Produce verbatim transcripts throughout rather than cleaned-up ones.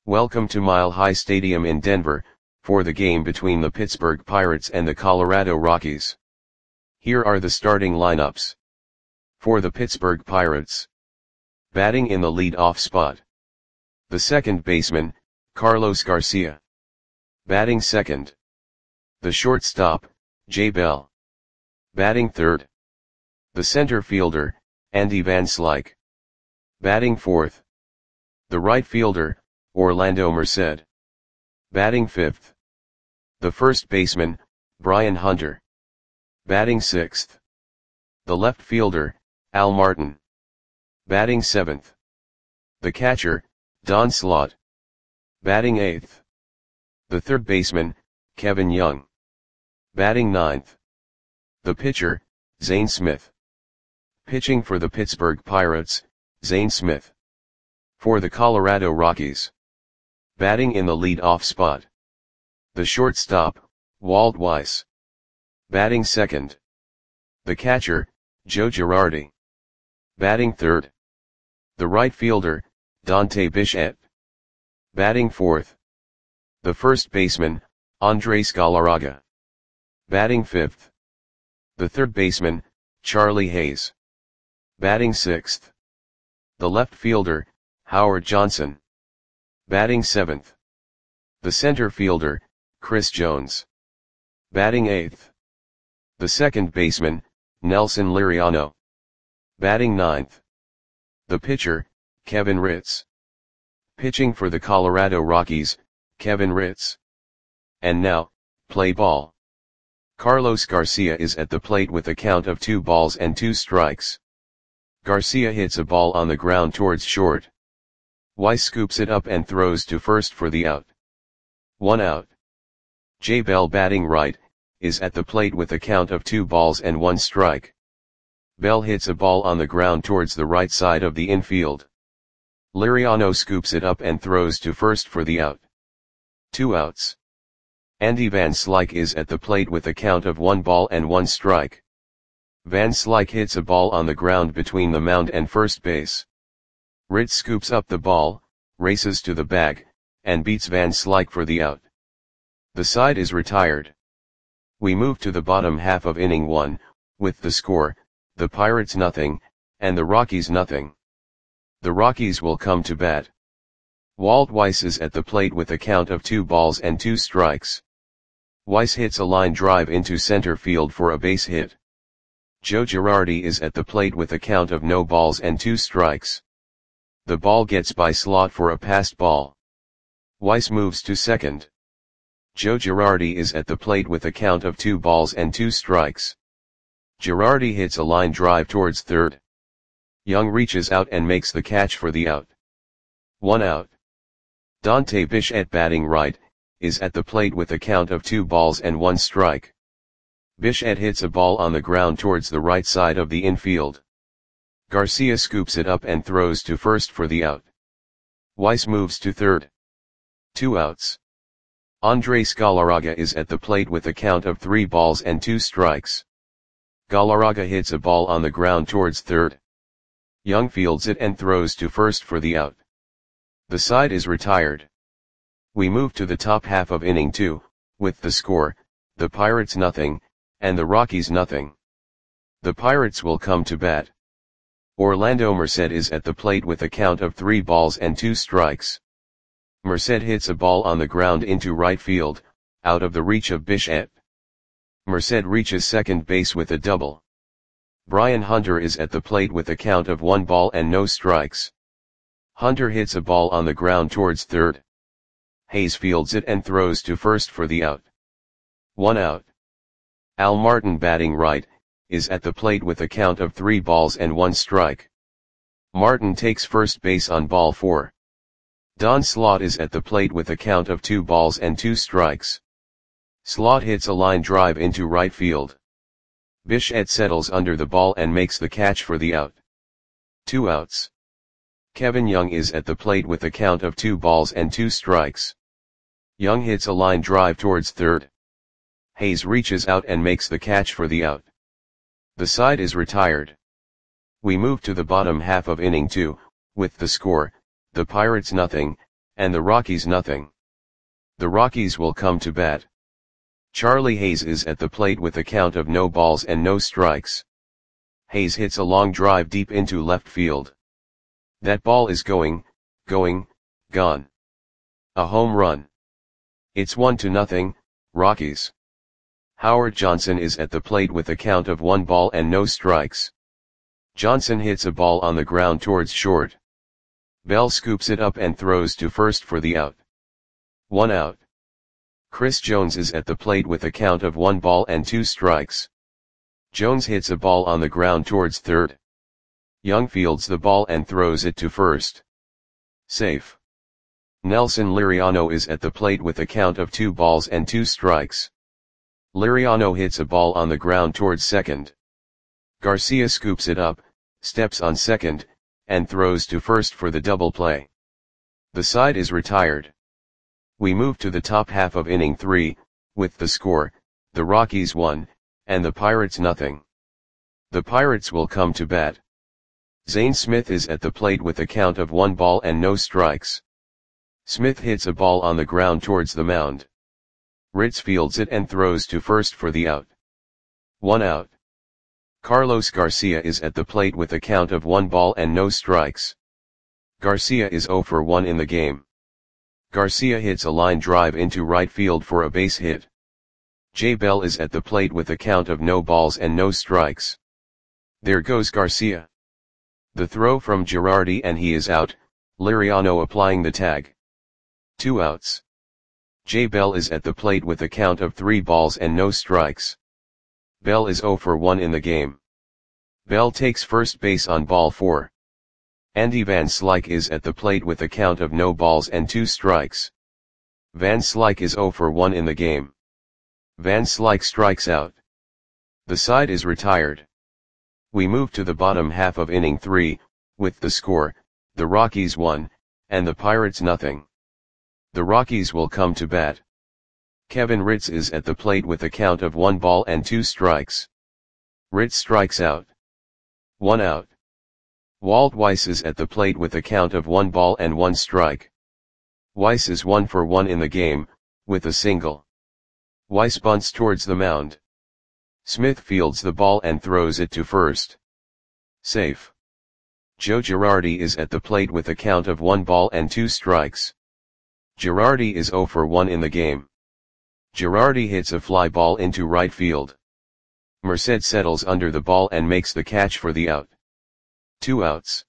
Welcome to Mile High Stadium in Denver, for the game between the Pittsburgh Pirates and the Colorado Rockies. Here are the starting lineups. For the Pittsburgh Pirates. Batting in the lead-off spot. The second baseman, Carlos Garcia. Batting second. The shortstop, Jay Bell. Batting third. The center fielder, Andy Van Slyke. Batting fourth. The right fielder, Orlando Merced. Batting fifth. The first baseman, Brian Hunter. Batting sixth. The left fielder, Al Martin. Batting seventh. The catcher, Don Slaught. Batting eighth. The third baseman, Kevin Young. Batting ninth. The pitcher, Zane Smith. Pitching for the Pittsburgh Pirates, Zane Smith. For the Colorado Rockies. Batting in the lead-off spot. The shortstop, Walt Weiss. Batting second. The catcher, Joe Girardi. Batting third. The right fielder, Dante Bichette. Batting fourth. The first baseman, Andres Galarraga. Batting fifth. The third baseman, Charlie Hayes. Batting sixth. The left fielder, Howard Johnson. Batting seventh. The center fielder, Chris Jones. Batting eighth. The second baseman, Nelson Liriano. Batting ninth. The pitcher, Kevin Ritz. Pitching for the Colorado Rockies, Kevin Ritz. And now, play ball. Carlos Garcia is at the plate with a count of two balls and two strikes. Garcia hits a ball on the ground towards short. Weiss scoops it up and throws to first for the out. One out. Jay Bell, batting right, is at the plate with a count of two balls and one strike. Bell hits a ball on the ground towards the right side of the infield. Liriano scoops it up and throws to first for the out. Two outs. Andy Van Slyke is at the plate with a count of one ball and one strike. Van Slyke hits a ball on the ground between the mound and first base. Ritz scoops up the ball, races to the bag, and beats Van Slyke for the out. The side is retired. We move to the bottom half of inning one, with the score, the Pirates nothing, and the Rockies nothing. The Rockies will come to bat. Walt Weiss is at the plate with a count of two balls and two strikes. Weiss hits a line drive into center field for a base hit. Joe Girardi is at the plate with a count of no balls and two strikes. The ball gets by Slaught for a passed ball. Weiss moves to second. Joe Girardi is at the plate with a count of two balls and two strikes. Girardi hits a line drive towards third. Young reaches out and makes the catch for the out. One out. Dante Bichette, batting right, is at the plate with a count of two balls and one strike. Bichette hits a ball on the ground towards the right side of the infield. Garcia scoops it up and throws to first for the out. Weiss moves to third. Two outs. Andres Galarraga is at the plate with a count of three balls and two strikes. Galarraga hits a ball on the ground towards third. Young fields it and throws to first for the out. The side is retired. We move to the top half of inning two, with the score, the Pirates nothing, and the Rockies nothing. The Pirates will come to bat. Orlando Merced is at the plate with a count of three balls and two strikes. Merced hits a ball on the ground into right field, out of the reach of Bichette. Merced reaches second base with a double. Brian Hunter is at the plate with a count of one ball and no strikes. Hunter hits a ball on the ground towards third. Hayes fields it and throws to first for the out. One out. Al Martin, batting right, is at the plate with a count of three balls and one strike. Martin takes first base on ball four. Don Slaught is at the plate with a count of two balls and two strikes. Slaught hits a line drive into right field. Bichette settles under the ball and makes the catch for the out. Two outs. Kevin Young is at the plate with a count of two balls and two strikes. Young hits a line drive towards third. Hayes reaches out and makes the catch for the out. The side is retired. We move to the bottom half of inning two, with the score, the Pirates nothing, and the Rockies nothing. The Rockies will come to bat. Charlie Hayes is at the plate with a count of no balls and no strikes. Hayes hits a long drive deep into left field. That ball is going, going, gone. A home run. It's one to nothing, Rockies. Howard Johnson is at the plate with a count of one ball and no strikes. Johnson hits a ball on the ground towards short. Bell scoops it up and throws to first for the out. One out. Chris Jones is at the plate with a count of one ball and two strikes. Jones hits a ball on the ground towards third. Young fields the ball and throws it to first. Safe. Nelson Liriano is at the plate with a count of two balls and two strikes. Liriano hits a ball on the ground towards second. Garcia scoops it up, steps on second, and throws to first for the double play. The side is retired. We move to the top half of inning three, with the score, the Rockies one, and the Pirates nothing. The Pirates will come to bat. Zane Smith is at the plate with a count of one ball and no strikes. Smith hits a ball on the ground towards the mound. Ritz fields it and throws to first for the out. One out. Carlos Garcia is at the plate with a count of one ball and no strikes. Garcia is zero for one in the game. Garcia hits a line drive into right field for a base hit. Jay Bell is at the plate with a count of no balls and no strikes. There goes Garcia. The throw from Girardi and he is out, Liriano applying the tag. Two outs. Jay Bell is at the plate with a count of three balls and no strikes. Bell is zero for one in the game. Bell takes first base on ball four. Andy Van Slyke is at the plate with a count of no balls and two strikes. Van Slyke is zero for one in the game. Van Slyke strikes out. The side is retired. We move to the bottom half of inning three, with the score, the Rockies one, and the Pirates nothing. The Rockies will come to bat. Kevin Ritz is at the plate with a count of one ball and two strikes. Ritz strikes out. One out. Walt Weiss is at the plate with a count of one ball and one strike. Weiss is one for one in the game, with a single. Weiss bunts towards the mound. Smith fields the ball and throws it to first. Safe. Joe Girardi is at the plate with a count of one ball and two strikes. Girardi is zero for one in the game. Girardi hits a fly ball into right field. Merced settles under the ball and makes the catch for the out. Two outs.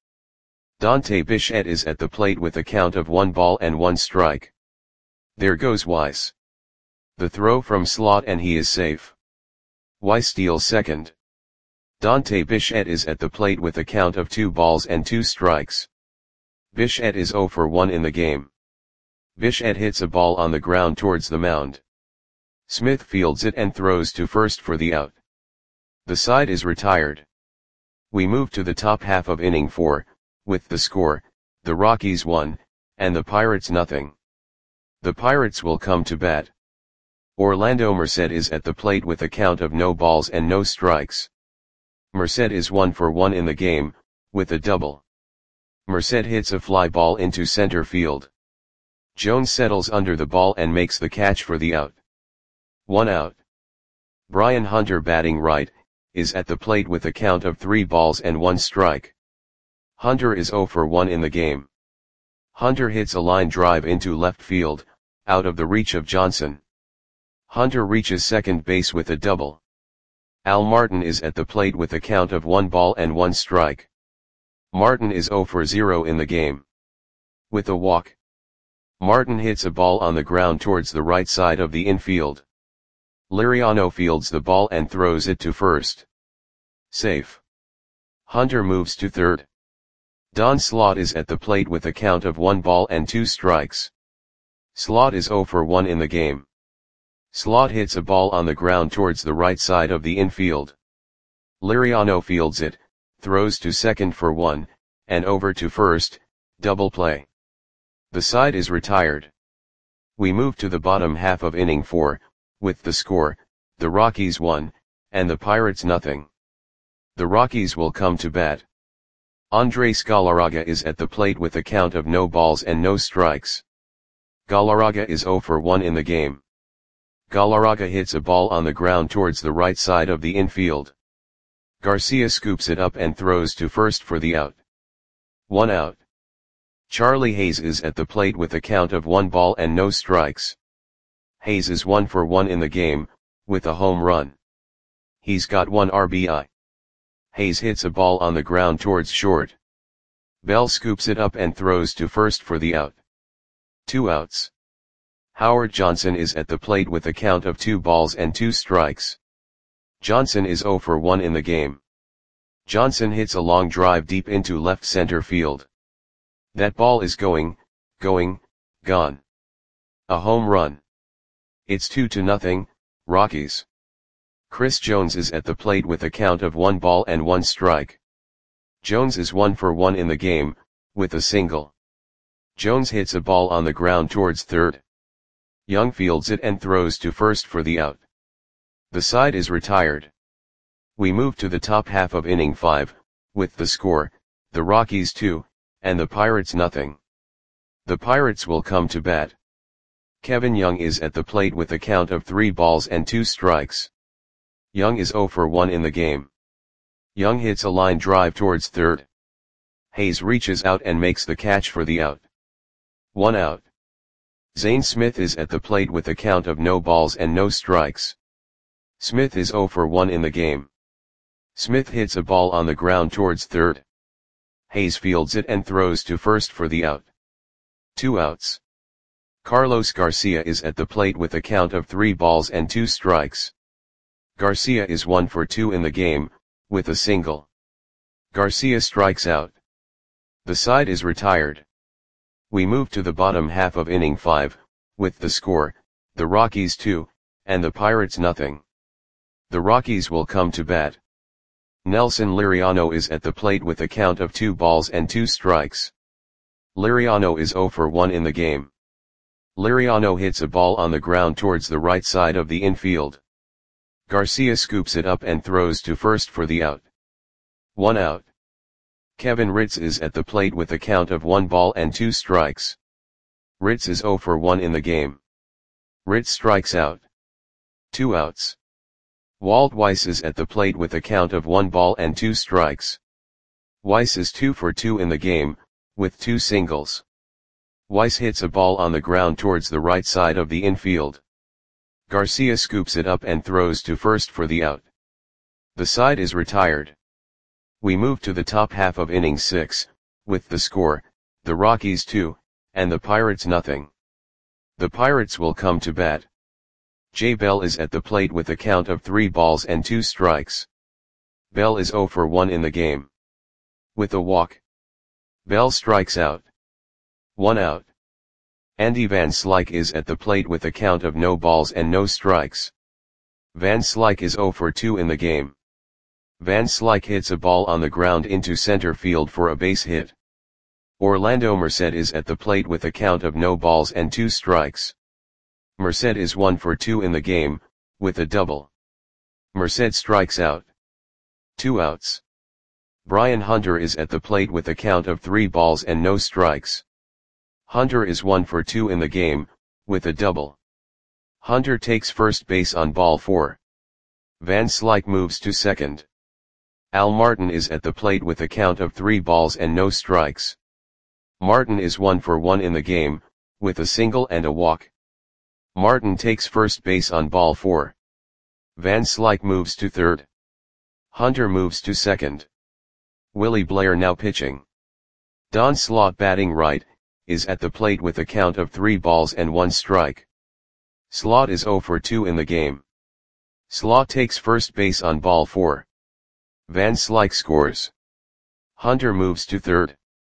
Dante Bichette is at the plate with a count of one ball and one strike. There goes Weiss. The throw from slot and he is safe. Weiss steals second. Dante Bichette is at the plate with a count of two balls and two strikes. Bichette is zero for one in the game. Bichette hits a ball on the ground towards the mound. Smith fields it and throws to first for the out. The side is retired. We move to the top half of inning four, with the score, the Rockies one, and the Pirates nothing. The Pirates will come to bat. Orlando Merced is at the plate with a count of no balls and no strikes. Merced is one for one in the game, with a double. Merced hits a fly ball into center field. Jones settles under the ball and makes the catch for the out. One out. Brian Hunter, batting right, is at the plate with a count of three balls and one strike. Hunter is zero for one in the game. Hunter hits a line drive into left field, out of the reach of Johnson. Hunter reaches second base with a double. Al Martin is at the plate with a count of one ball and one strike. Martin is zero for zero in the game. With a walk. Martin hits a ball on the ground towards the right side of the infield. Liriano fields the ball and throws it to first. Safe. Hunter moves to third. Don Slaught is at the plate with a count of one ball and two strikes. Slaught is zero for one in the game. Slaught hits a ball on the ground towards the right side of the infield. Liriano fields it, throws to second for one, and over to first, double play. The side is retired. We move to the bottom half of inning four, with the score, the Rockies one, and the Pirates nothing. The Rockies will come to bat. Andres Galarraga is at the plate with a count of no balls and no strikes. Galarraga is zero for one in the game. Galarraga hits a ball on the ground towards the right side of the infield. Garcia scoops it up and throws to first for the out. One out. Charlie Hayes is at the plate with a count of one ball and no strikes. Hayes is one for one in the game, with a home run. He's got one R B I. Hayes hits a ball on the ground towards short. Bell scoops it up and throws to first for the out. Two outs. Howard Johnson is at the plate with a count of two balls and two strikes. Johnson is zero for one in the game. Johnson hits a long drive deep into left center field. That ball is going, going, gone. A home run. It's two to nothing, Rockies. Chris Jones is at the plate with a count of one ball and one strike. Jones is one for one in the game, with a single. Jones hits a ball on the ground towards third. Young fields it and throws to first for the out. The side is retired. We move to the top half of inning five, with the score, the Rockies two, and the Pirates nothing. The Pirates will come to bat. Kevin Young is at the plate with a count of three balls and two strikes. Young is zero for one in the game. Young hits a line drive towards third. Hayes reaches out and makes the catch for the out. One out. Zane Smith is at the plate with a count of no balls and no strikes. Smith is zero for one in the game. Smith hits a ball on the ground towards third. Hayes fields it and throws to first for the out. Two outs. Carlos Garcia is at the plate with a count of three balls and two strikes. Garcia is one for two in the game, with a single. Garcia strikes out. The side is retired. We move to the bottom half of inning five, with the score, the Rockies two, and the Pirates nothing. The Rockies will come to bat. Nelson Liriano is at the plate with a count of two balls and two strikes. Liriano is zero for one in the game. Liriano hits a ball on the ground towards the right side of the infield. Garcia scoops it up and throws to first for the out. One out. Kevin Ritz is at the plate with a count of one ball and two strikes. Ritz is zero for one in the game. Ritz strikes out. Two outs. Walt Weiss is at the plate with a count of one ball and two strikes. Weiss is two for two in the game, with two singles. Weiss hits a ball on the ground towards the right side of the infield. Garcia scoops it up and throws to first for the out. The side is retired. We move to the top half of inning six, with the score, the Rockies two, and the Pirates nothing. The Pirates will come to bat. Jay Bell is at the plate with a count of three balls and two strikes. Bell is zero for one in the game. With a walk. Bell strikes out. One out. Andy Van Slyke is at the plate with a count of no balls and no strikes. Van Slyke is zero for two in the game. Van Slyke hits a ball on the ground into center field for a base hit. Orlando Merced is at the plate with a count of no balls and two strikes. Merced is one for two in the game, with a double. Merced strikes out. Two outs. Brian Hunter is at the plate with a count of three balls and no strikes. Hunter is one for two in the game, with a double. Hunter takes first base on ball four. Van Slyke moves to second. Al Martin is at the plate with a count of three balls and no strikes. Martin is one for one in the game, with a single and a walk. Martin takes first base on ball four. Van Slyke moves to third. Hunter moves to second. Willie Blair now pitching. Don Slaught batting right, is at the plate with a count of three balls and one strike. Slaught is zero for two in the game. Slaught takes first base on ball four. Van Slyke scores. Hunter moves to third.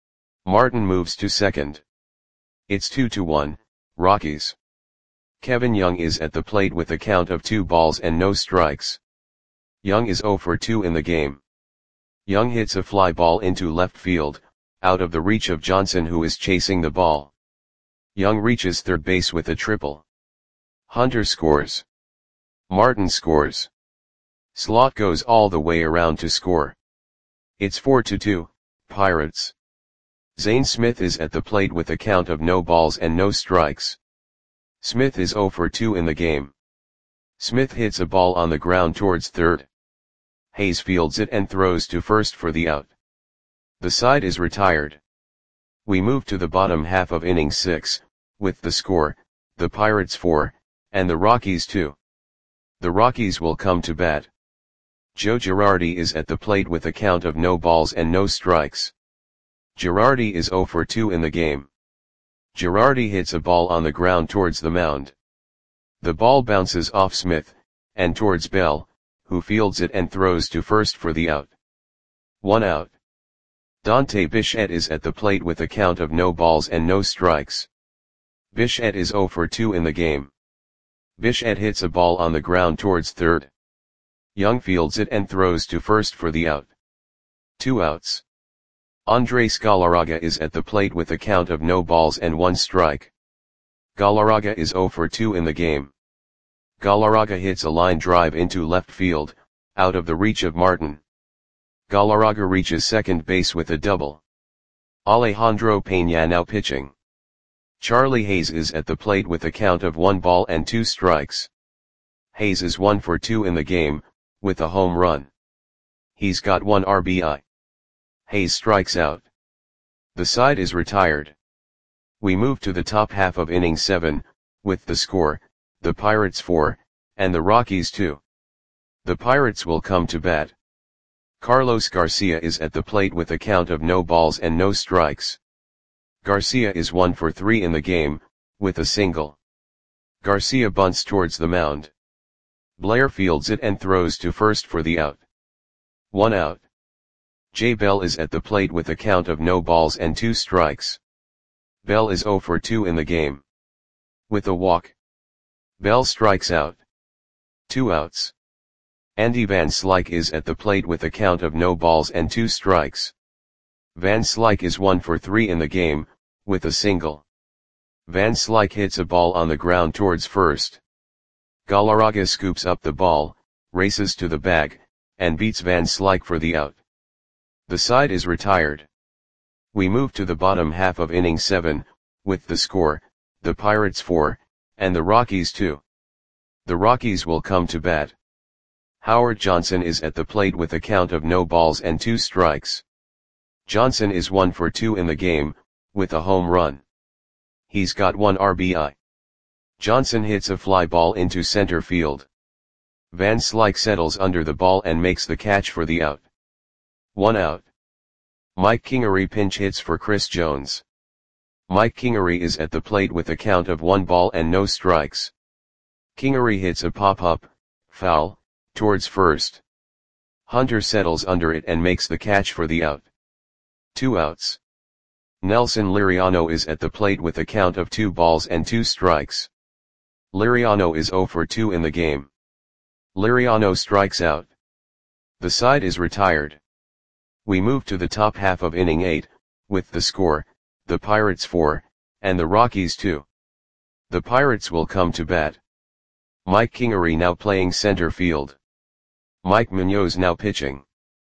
Martin moves to second. It's two to one, Rockies. Kevin Young is at the plate with a count of two balls and no strikes. Young is zero for two in the game. Young hits a fly ball into left field, out of the reach of Johnson who is chasing the ball. Young reaches third base with a triple. Hunter scores. Martin scores. Slaught goes all the way around to score. It's four to two, Pirates. Zane Smith is at the plate with a count of no balls and no strikes. Smith is zero for two in the game. Smith hits a ball on the ground towards third. Hayes fields it and throws to first for the out. The side is retired. We move to the bottom half of inning six, with the score, the Pirates four, and the Rockies two. The Rockies will come to bat. Joe Girardi is at the plate with a count of no balls and no strikes. Girardi is zero for two in the game. Girardi hits a ball on the ground towards the mound. The ball bounces off Smith, and towards Bell, who fields it and throws to first for the out. One out. Dante Bichette is at the plate with a count of no balls and no strikes. Bichette is zero for two in the game. Bichette hits a ball on the ground towards third. Young fields it and throws to first for the out. Two outs. Andres Galarraga is at the plate with a count of no balls and one strike. Galarraga is zero for two in the game. Galarraga hits a line drive into left field, out of the reach of Martin. Galarraga reaches second base with a double. Alejandro Peña now pitching. Charlie Hayes is at the plate with a count of one ball and two strikes. Hayes is one for two in the game, with a home run. He's got one R B I. Hayes strikes out. The side is retired. We move to the top half of inning seven, with the score, the Pirates four, and the Rockies two. The Pirates will come to bat. Carlos Garcia is at the plate with a count of no balls and no strikes. Garcia is one for three in the game, with a single. Garcia bunts towards the mound. Blair fields it and throws to first for the out. One out. Jay Bell is at the plate with a count of no balls and two strikes. Bell is zero for two in the game. With a walk. Bell strikes out. Two outs. Andy Van Slyke is at the plate with a count of no balls and two strikes. Van Slyke is one for three in the game, with a single. Van Slyke hits a ball on the ground towards first. Galarraga scoops up the ball, races to the bag, and beats Van Slyke for the out. The side is retired. We move to the bottom half of inning seven, with the score, the Pirates four, and the Rockies two. The Rockies will come to bat. Howard Johnson is at the plate with a count of no balls and two strikes. Johnson is one for two in the game, with a home run. He's got one R B I. Johnson hits a fly ball into center field. Van Slyke settles under the ball and makes the catch for the out. One out. Mike Kingery pinch hits for Chris Jones. Mike Kingery is at the plate with a count of one ball and no strikes. Kingery hits a pop-up, foul, towards first. Hunter settles under it and makes the catch for the out. Two outs. Nelson Liriano is at the plate with a count of two balls and two strikes. Liriano is zero for two in the game. Liriano strikes out. The side is retired. We move to the top half of inning eight, with the score, the Pirates four, and the Rockies two. The Pirates will come to bat. Mike Kingery now playing center field. Mike Munoz now pitching.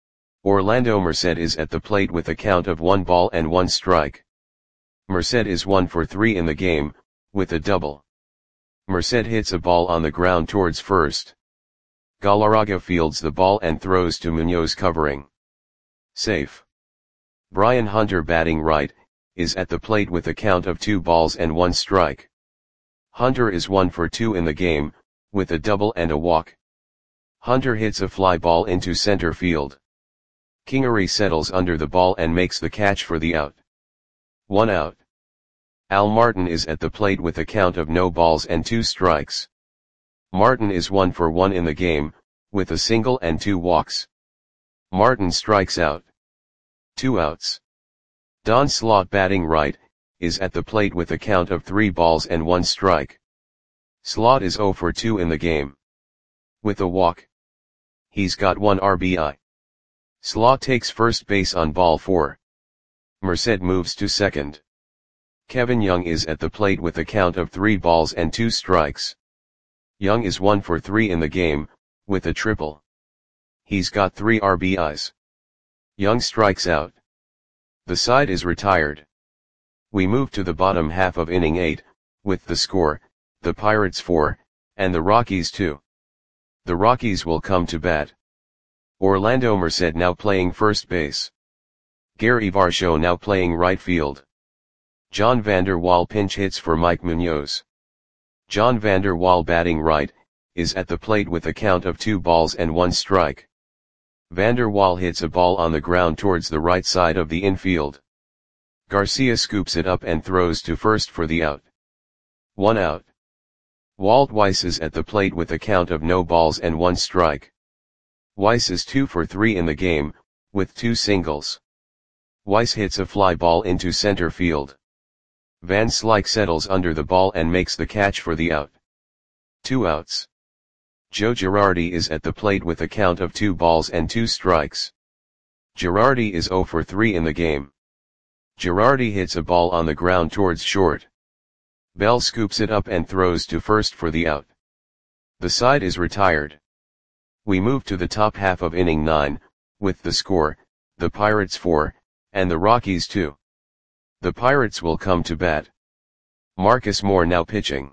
Orlando Merced is at the plate with a count of one ball and one strike. Merced is one for three in the game, with a double. Merced hits a ball on the ground towards first. Galarraga fields the ball and throws to Munoz covering. Safe. Brian Hunter batting right, is at the plate with a count of two balls and one strike. Hunter is one for two in the game, with a double and a walk. Hunter hits a fly ball into center field. Kingery settles under the ball and makes the catch for the out. One out. Al Martin is at the plate with a count of no balls and two strikes. Martin is one for one in the game, with a single and two walks. Martin strikes out. Two outs. Don Slaught batting right, is at the plate with a count of three balls and one strike. Slaught is zero for two in the game. With a walk. He's got one R B I. Slaught takes first base on ball four. Merced moves to second. Kevin Young is at the plate with a count of three balls and two strikes. Young is one for three in the game, with a triple. He's got three R B Is. Young strikes out. The side is retired. We move to the bottom half of inning eight, with the score, the Pirates four, and the Rockies two. The Rockies will come to bat. Orlando Merced now playing first base. Gary Varsho now playing right field. John Vander Wal pinch hits for Mike Munoz. John Vander Wal batting right, is at the plate with a count of two balls and one strike. Vander Wal hits a ball on the ground towards the right side of the infield. Garcia scoops it up and throws to first for the out. One out. Walt Weiss is at the plate with a count of no balls and one strike. Weiss is two for three in the game, with two singles. Weiss hits a fly ball into center field. Van Slyke settles under the ball and makes the catch for the out. Two outs. Joe Girardi is at the plate with a count of two balls and two strikes. Girardi is zero for three in the game. Girardi hits a ball on the ground towards short. Bell scoops it up and throws to first for the out. The side is retired. We move to the top half of inning nine, with the score, the Pirates four, and the Rockies two. The Pirates will come to bat. Marcus Moore now pitching.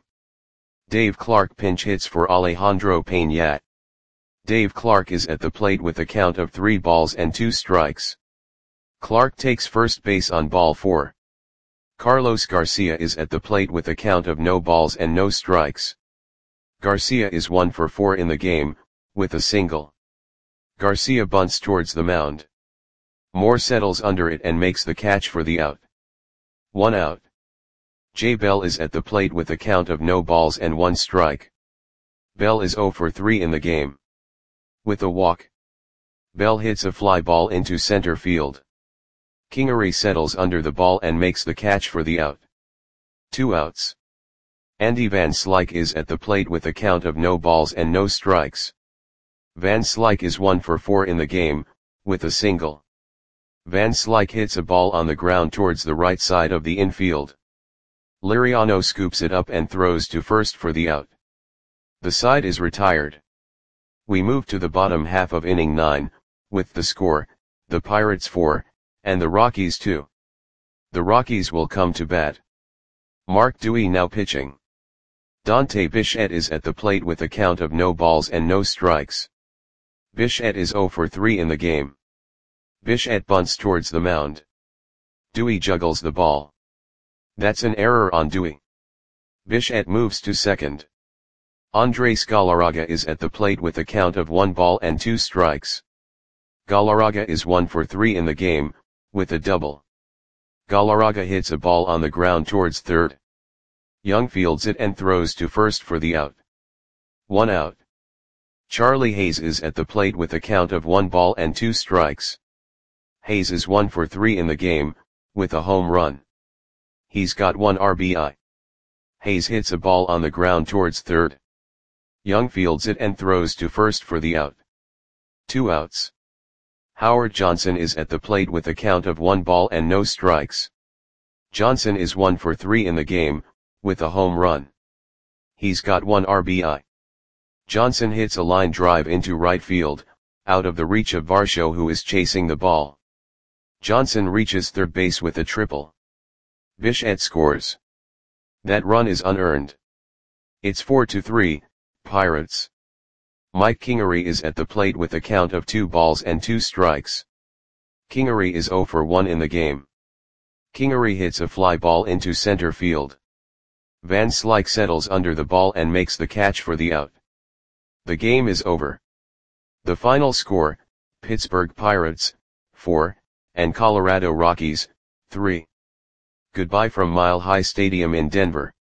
Dave Clark pinch hits for Alejandro Peña. Dave Clark is at the plate with a count of three balls and two strikes. Clark takes first base on ball four. Carlos Garcia is at the plate with a count of no balls and no strikes. Garcia is one for four in the game, with a single. Garcia bunts towards the mound. Moore settles under it and makes the catch for the out. One out. Jay Bell is at the plate with a count of no balls and one strike. Bell is zero for three in the game. With a walk. Bell hits a fly ball into center field. Kingery settles under the ball and makes the catch for the out. Two outs. Andy Van Slyke is at the plate with a count of no balls and no strikes. Van Slyke is one for four in the game, with a single. Van Slyke hits a ball on the ground towards the right side of the infield. Liriano scoops it up and throws to first for the out. The side is retired. We move to the bottom half of inning nine, with the score, the Pirates four, and the Rockies two. The Rockies will come to bat. Mark Dewey now pitching. Dante Bichette is at the plate with a count of no balls and no strikes. Bichette is zero for three in the game. Bichette bunts towards the mound. Dewey juggles the ball. That's an error on Dewey. Bichette moves to second. Andres Galarraga is at the plate with a count of one ball and two strikes. Galarraga is one for three in the game, with a double. Galarraga hits a ball on the ground towards third. Young fields it and throws to first for the out. One out. Charlie Hayes is at the plate with a count of one ball and two strikes. Hayes is one for three in the game, with a home run. He's got one R B I. Hayes hits a ball on the ground towards third. Young fields it and throws to first for the out. Two outs. Howard Johnson is at the plate with a count of one ball and no strikes. Johnson is one for three in the game, with a home run. He's got one R B I. Johnson hits a line drive into right field, out of the reach of Varsho, who is chasing the ball. Johnson reaches third base with a triple. Bichette scores. That run is unearned. It's four to three, Pirates. Mike Kingery is at the plate with a count of two balls and two strikes. Kingery is zero for one in the game. Kingery hits a fly ball into center field. Van Slyke settles under the ball and makes the catch for the out. The game is over. The final score, Pittsburgh Pirates, four, and Colorado Rockies, three. Goodbye from Mile High Stadium in Denver.